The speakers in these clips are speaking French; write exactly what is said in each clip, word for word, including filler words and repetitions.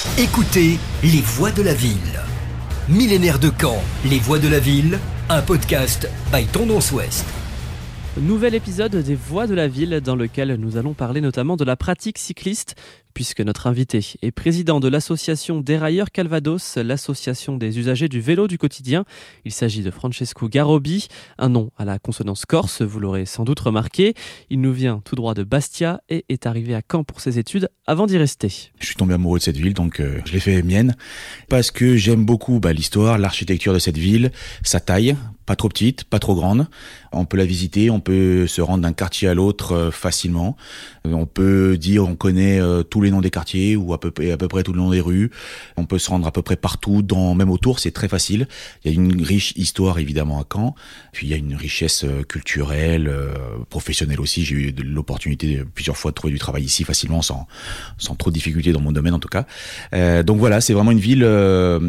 Écoutez Les Voix de la Ville. Millénaire de Caen, Les Voix de la Ville, un podcast by Tendance Ouest. Nouvel épisode des Voix de la Ville dans lequel nous allons parler notamment de la pratique cycliste, puisque notre invité est président de l'association Dérailleurs Calvados, l'association des usagers du vélo du quotidien. Il s'agit de Francesco Garobi, un nom à la consonance corse, vous l'aurez sans doute remarqué. Il nous vient tout droit de Bastia et est arrivé à Caen pour ses études avant d'y rester. Je suis tombé amoureux de cette ville, donc euh, je l'ai fait mienne, parce que j'aime beaucoup bah, l'histoire, l'architecture de cette ville, sa taille, pas trop petite, pas trop grande. On peut la visiter, on peut se rendre d'un quartier à l'autre euh, facilement. Euh, on peut dire on connaît euh, tous les noms des quartiers ou à peu, à peu près tous les noms des rues. On peut se rendre à peu près partout, dans, même autour, c'est très facile. Il y a une riche histoire évidemment à Caen, puis il y a une richesse euh, culturelle, euh, professionnelle aussi. J'ai eu de l'opportunité plusieurs fois de trouver du travail ici facilement, sans, sans trop de difficultés dans mon domaine en tout cas. Euh, donc voilà, c'est vraiment une ville... Euh,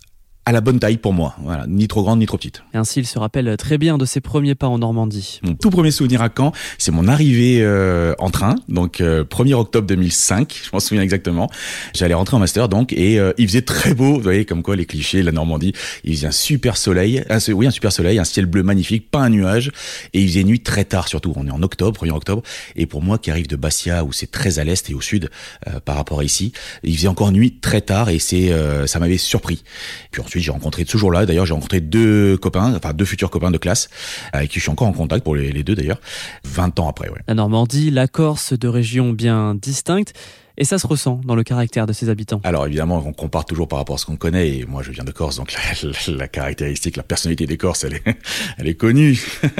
à la bonne taille pour moi, voilà, ni trop grande ni trop petite. Et ainsi, il se rappelle très bien de ses premiers pas en Normandie. Mon tout premier souvenir à Caen, c'est mon arrivée euh, en train, donc euh, premier octobre deux mille cinq, je m'en souviens exactement. J'allais rentrer en master donc et euh, il faisait très beau, vous voyez comme quoi les clichés, la Normandie, il faisait un super soleil, un, oui un super soleil, un ciel bleu magnifique, pas un nuage, et il faisait nuit très tard surtout. On est en octobre, premier octobre, et pour moi qui arrive de Bastia où c'est très à l'est et au sud euh, par rapport à ici, il faisait encore nuit très tard et c'est euh, ça m'avait surpris. Puis ensuite j'ai rencontré ce jour-là, d'ailleurs j'ai rencontré deux copains, enfin deux futurs copains de classe, avec qui je suis encore en contact pour les, les deux d'ailleurs, vingt ans après. Ouais. La Normandie, la Corse, deux régions bien distinctes. Et ça se ressent dans le caractère de ses habitants. Alors évidemment, on compare toujours par rapport à ce qu'on connaît. Et moi, je viens de Corse, donc la, la, la caractéristique, la personnalité des Corses, elle est, elle est connue.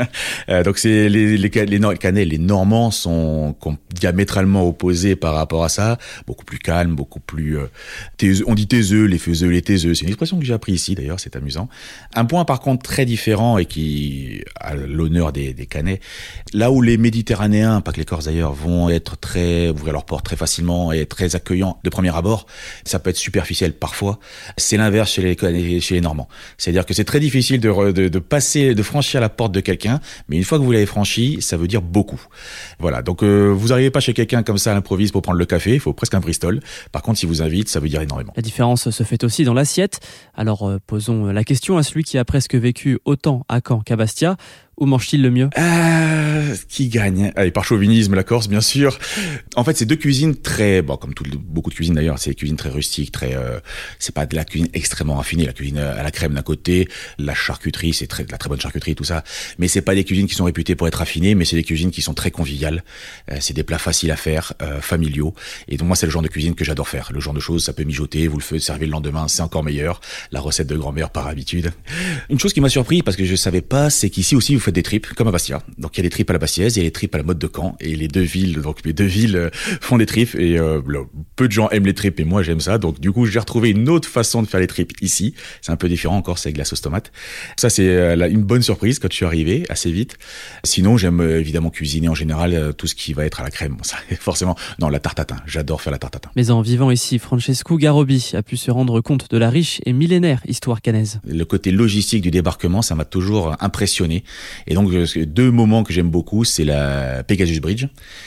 donc c'est les, les, les, les Canets, les Normands sont diamétralement opposés par rapport à ça. Beaucoup plus calmes, beaucoup plus euh, taiseux. On dit taiseux, les faiseux, les taiseux. C'est une expression que j'ai appris ici d'ailleurs, c'est amusant. Un point par contre très différent et qui a l'honneur des, des Canets, là où les Méditerranéens, pas que les Corses d'ailleurs, vont être très ouvrir leurs portes très facilement et très accueillant de premier abord, ça peut être superficiel parfois. C'est l'inverse chez les, chez les Normands. C'est-à-dire que c'est très difficile de, de, de passer, de franchir la porte de quelqu'un, mais une fois que vous l'avez franchi, ça veut dire beaucoup. Voilà. Donc, euh, vous n'arrivez pas chez quelqu'un comme ça à l'improviste pour prendre le café, il faut presque un Bristol. Par contre, si vous invite, ça veut dire énormément. La différence se fait aussi dans l'assiette. Alors, euh, posons la question à celui qui a presque vécu autant à Caen qu'à Bastia. Où mange-t-il le mieux ? euh, Qui gagne ? Allez, par chauvinisme, la Corse, bien sûr. En fait, c'est deux cuisines très, bon, comme tout, beaucoup de cuisines d'ailleurs, c'est des cuisines très rustiques, très, euh, c'est pas de la cuisine extrêmement raffinée, la cuisine à la crème d'un côté, la charcuterie, c'est très, de la très bonne charcuterie, tout ça. Mais c'est pas des cuisines qui sont réputées pour être raffinées, mais c'est des cuisines qui sont très conviviales. Euh, c'est des plats faciles à faire, euh, familiaux. Et donc moi, c'est le genre de cuisine que j'adore faire. Le genre de choses, ça peut mijoter, vous le faites servir le lendemain, c'est encore meilleur. La recette de grand-mère par habitude. Une chose qui m'a surpris, parce que je savais pas, c'est qu'ici aussi, vous faites des tripes, comme à Bastia. Donc il y a les tripes à la bastiaise, il y a les tripes à la mode de Caen, et les deux villes, donc les deux villes euh, font des tripes, et euh, peu de gens aiment les tripes, et moi j'aime ça. Donc du coup, j'ai retrouvé une autre façon de faire les tripes ici. C'est un peu différent encore, c'est avec la sauce tomate. Ça, c'est euh, là, une bonne surprise quand je suis arrivé, assez vite. Sinon, j'aime euh, évidemment cuisiner en général euh, tout ce qui va être à la crème. Bon, ça, forcément, non, la tarte tatin. J'adore faire la tarte tatin. Mais en vivant ici, Francesco Garobi a pu se rendre compte de la riche et millénaire histoire cannaise. Le côté logistique du débarquement, ça m'a toujours impressionné. Et donc, deux moments que j'aime beaucoup, c'est la Pegasus Bridge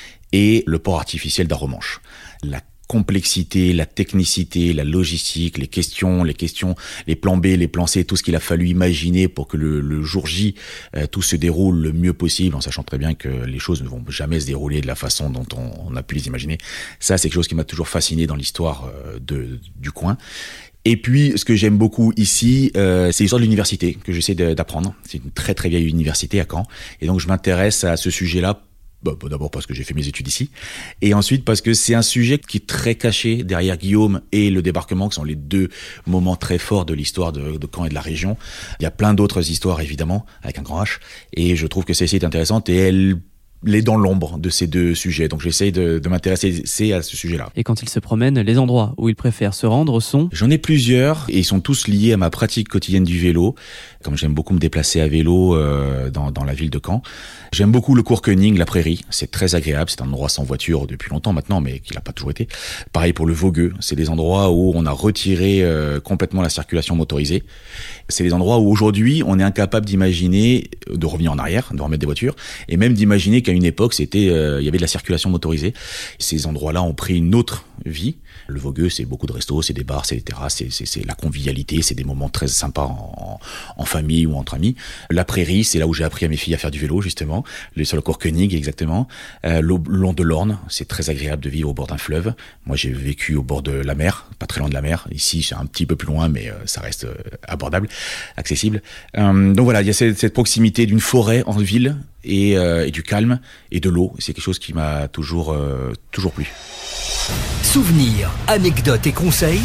et le port artificiel d'Arromanches. La complexité, la technicité, la logistique, les questions, les questions, les plans B, les plans C, tout ce qu'il a fallu imaginer pour que le, le jour J, euh, tout se déroule le mieux possible, en sachant très bien que les choses ne vont jamais se dérouler de la façon dont on, on a pu les imaginer. Ça, c'est quelque chose qui m'a toujours fasciné dans l'histoire euh, de, du coin. Et puis, ce que j'aime beaucoup ici, euh, c'est l'histoire de l'université que j'essaie de, d'apprendre. C'est une très très vieille université à Caen, et donc je m'intéresse à ce sujet-là. Bon, d'abord parce que j'ai fait mes études ici, et ensuite parce que c'est un sujet qui est très caché derrière Guillaume et le débarquement, qui sont les deux moments très forts de l'histoire de, de Caen et de la région. Il y a plein d'autres histoires évidemment avec un grand H, et je trouve que celle-ci est intéressante et elle les dans l'ombre de ces deux sujets. Donc j'essaye de, de m'intéresser à ce sujet-là. Et quand il se promène, les endroits où il préfère se rendre sont... J'en ai plusieurs et ils sont tous liés à ma pratique quotidienne du vélo. Comme j'aime beaucoup me déplacer à vélo euh, dans, dans la ville de Caen. J'aime beaucoup le Courquenning, la Prairie. C'est très agréable. C'est un endroit sans voiture depuis longtemps maintenant, mais qui l'a pas toujours été. Pareil pour le Vogueux. C'est des endroits où on a retiré euh, complètement la circulation motorisée. C'est des endroits où aujourd'hui on est incapable d'imaginer de revenir en arrière, de remettre des voitures, et même d'imaginer qu'à une époque, c'était, euh, il y avait de la circulation motorisée. Ces endroits-là ont pris une autre vie. Le Vogueux, c'est beaucoup de restos, c'est des bars, c'est des terrasses, c'est, c'est, c'est la convivialité, c'est des moments très sympas en, en famille ou entre amis. La prairie, c'est là où j'ai appris à mes filles à faire du vélo, justement, sur le cours Koenig, exactement. Euh, le long de l'Orne, c'est très agréable de vivre au bord d'un fleuve. Moi, j'ai vécu au bord de la mer, pas très loin de la mer. Ici, c'est un petit peu plus loin, mais euh, ça reste euh, abordable, accessible. Euh, donc voilà, il y a cette, cette proximité d'une forêt en ville et, euh, et du calme et de l'eau. C'est quelque chose qui m'a toujours, euh, toujours plu. Souvenirs, anecdotes et conseils,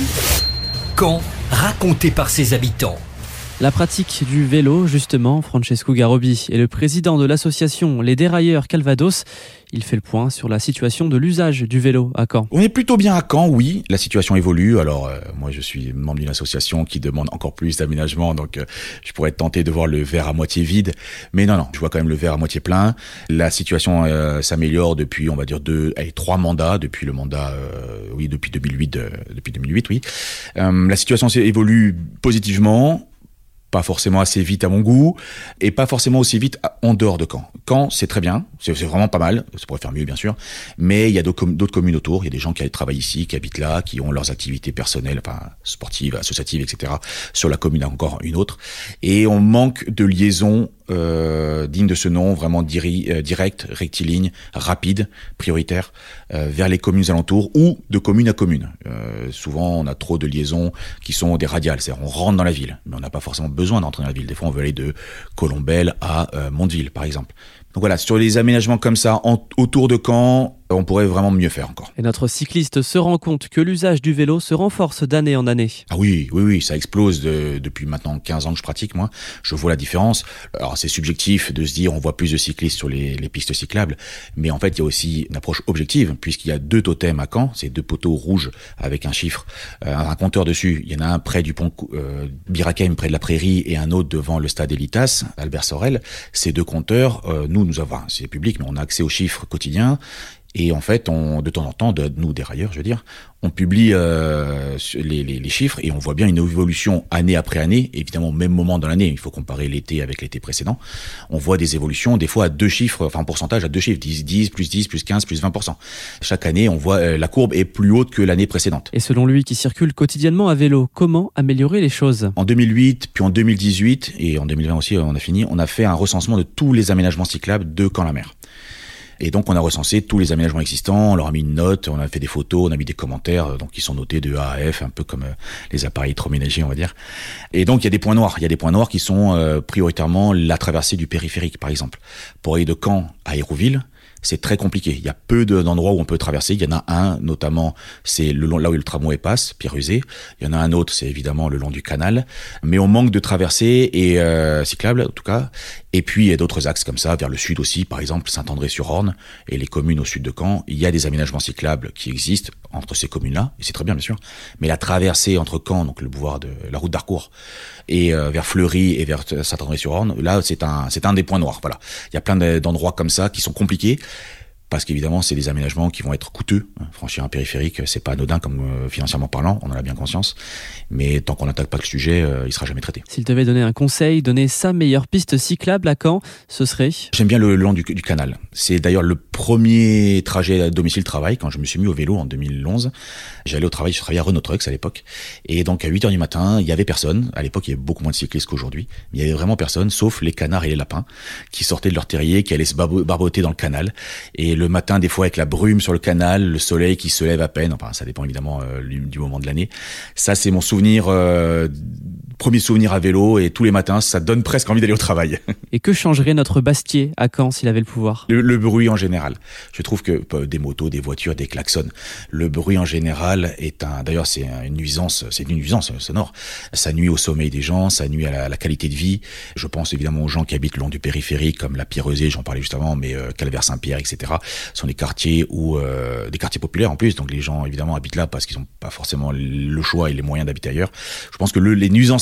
Caen raconté par ses habitants. La pratique du vélo, justement, Francesco Garobi est le président de l'association Les Dérailleurs Calvados. Il fait le point sur la situation de l'usage du vélo à Caen. On est plutôt bien à Caen, oui. La situation évolue. Alors, euh, moi, je suis membre d'une association qui demande encore plus d'aménagement, donc euh, je pourrais être tenté de voir le verre à moitié vide. Mais non, non, je vois quand même le verre à moitié plein. La situation euh, s'améliore depuis, on va dire, deux, allez, trois mandats, depuis le mandat, euh, oui, depuis deux mille huit, euh, depuis deux mille huit, oui. Euh, la situation évolue positivement. Pas forcément assez vite à mon goût, et pas forcément aussi vite en dehors de Caen. Caen, c'est très bien, c'est, c'est vraiment pas mal, ça pourrait faire mieux bien sûr, mais il y a d'autres, com- d'autres communes autour, il y a des gens qui travaillent ici, qui habitent là, qui ont leurs activités personnelles, enfin sportives, associatives, et cetera, sur la commune encore une autre, et on manque de liaison euh, digne de ce nom, vraiment diri- euh, direct, rectiligne, rapide, prioritaire, euh, vers les communes alentours, ou de commune à commune. Euh, souvent, on a trop de liaisons qui sont des radiales, c'est-à-dire on rentre dans la ville, mais on n'a pas forcément besoin d'entrer dans la ville. Des fois, on veut aller de Colombelle à euh, Mondeville, par exemple. Donc voilà, sur les aménagements comme ça, en, autour de Caen, on pourrait vraiment mieux faire encore. Et notre cycliste se rend compte que l'usage du vélo se renforce d'année en année. Ah oui, oui, oui, ça explose de, depuis maintenant quinze ans que je pratique, moi. Je vois la différence. Alors, c'est subjectif de se dire on voit plus de cyclistes sur les, les pistes cyclables, mais en fait, il y a aussi une approche objective, puisqu'il y a deux totems à Caen, c'est deux poteaux rouges avec un chiffre, euh, un compteur dessus. Il y en a un près du pont euh, Birakem, près de la Prairie, et un autre devant le stade Elitas, Albert Sorel. Ces deux compteurs, euh, nous, nous avons, c'est public, mais on a accès aux chiffres quotidiens. Et en fait, on, de temps en temps, de, nous, dérailleurs, je veux dire, on publie euh, les, les, les chiffres et on voit bien une évolution année après année. Évidemment, au même moment dans l'année, il faut comparer l'été avec l'été précédent. On voit des évolutions, des fois à deux chiffres, enfin en pourcentage à deux chiffres, dix, dix, plus dix, plus quinze, plus vingt pour cent. Chaque année, on voit euh, la courbe est plus haute que l'année précédente. Et selon lui, qui circule quotidiennement à vélo, comment améliorer les choses ? En deux mille huit, puis en deux mille dix-huit, et en deux mille vingt aussi, on a fini, on a fait un recensement de tous les aménagements cyclables de Caen-la-Mer. Et donc, on a recensé tous les aménagements existants, on leur a mis une note, on a fait des photos, on a mis des commentaires, donc qui sont notés de A à F, un peu comme euh, les appareils électroménagers, on va dire. Et donc, il y a des points noirs. Il y a des points noirs qui sont euh, prioritairement la traversée du périphérique, par exemple. Pour aller de Caen à Hérouville, c'est très compliqué. Il y a peu de, d'endroits où on peut traverser. Il y en a un, notamment, c'est le long, là où le tramway passe, Pierre-Usé. Il y en a un autre, c'est évidemment le long du canal. Mais on manque de traversées et euh, cyclables, en tout cas. Et puis, il y a d'autres axes comme ça, vers le sud aussi, par exemple, Saint-André-sur-Orne et les communes au sud de Caen. Il y a des aménagements cyclables qui existent entre ces communes-là, et c'est très bien, bien sûr. Mais la traversée entre Caen, donc le boulevard de la route d'Harcourt, et euh, vers Fleury et vers Saint-André-sur-Orne, là, c'est un, c'est un des points noirs. Voilà. Il y a plein d'endroits comme ça qui sont compliqués. Parce qu'évidemment, c'est des aménagements qui vont être coûteux. Franchir un périphérique, c'est pas anodin comme euh, financièrement parlant, on en a bien conscience. Mais tant qu'on n'attaque pas le sujet, euh, il sera jamais traité. S'il devait donner un conseil, donner sa meilleure piste cyclable à Caen, ce serait ? J'aime bien le, le long du, du canal. C'est d'ailleurs le premier trajet à domicile-travail quand je me suis mis au vélo en deux mille onze. J'allais au travail, je travaillais à Renault Trucks à l'époque. Et donc à huit heures du matin, il y avait personne. À l'époque, il y avait beaucoup moins de cyclistes qu'aujourd'hui. Mais il y avait vraiment personne, sauf les canards et les lapins qui sortaient de leur terrier, qui allaient se barboter dans le canal. Et le matin, des fois avec la brume sur le canal, le soleil qui se lève à peine, enfin ça dépend évidemment euh, du moment de l'année. Ça c'est mon souvenir, euh, premier souvenir à vélo, et tous les matins ça donne presque envie d'aller au travail. Et que changerait notre Bastier à Caen s'il avait le pouvoir ? le, le bruit en général. Je trouve que euh, des motos, des voitures, des klaxons, le bruit en général est un, d'ailleurs c'est une nuisance, c'est une nuisance sonore. Ça nuit au sommeil des gens, ça nuit à la, à la qualité de vie. Je pense évidemment aux gens qui habitent le long du périphérique, comme la Pierre-Usé, j'en parlais juste avant, mais euh, Calvaire-Saint-Pierre, et cetera. sont des quartiers où euh, des quartiers populaires en plus, donc les gens évidemment habitent là parce qu'ils n'ont pas forcément le choix et les moyens d'habiter ailleurs. Je pense que le, les nuisances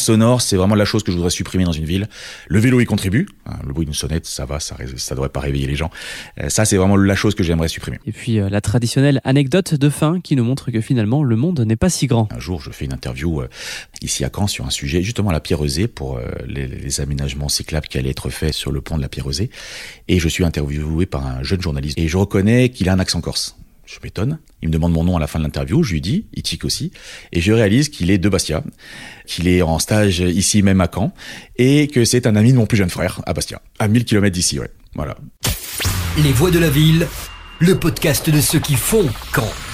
sonore, c'est vraiment la chose que je voudrais supprimer dans une ville. Le vélo y contribue. Le bruit d'une sonnette, ça va, ça ça devrait pas réveiller les gens. Ça, c'est vraiment la chose que j'aimerais supprimer. Et puis euh, la traditionnelle anecdote de fin qui nous montre que finalement le monde n'est pas si grand. Un jour, je fais une interview euh, ici à Caen sur un sujet, justement la Pierre-Eusée, pour euh, les, les aménagements cyclables qui allaient être faits sur le pont de la Pierre-Eusée. Et je suis interviewé par un jeune journaliste. Et je reconnais qu'il a un accent corse. Je m'étonne. Il me demande mon nom à la fin de l'interview. Je lui dis, il tique aussi. Et je réalise qu'il est de Bastia, qu'il est en stage ici même à Caen, et que c'est un ami de mon plus jeune frère à Bastia, à mille kilomètres d'ici, ouais. Voilà. Les Voix de la Ville, le podcast de ceux qui font Caen.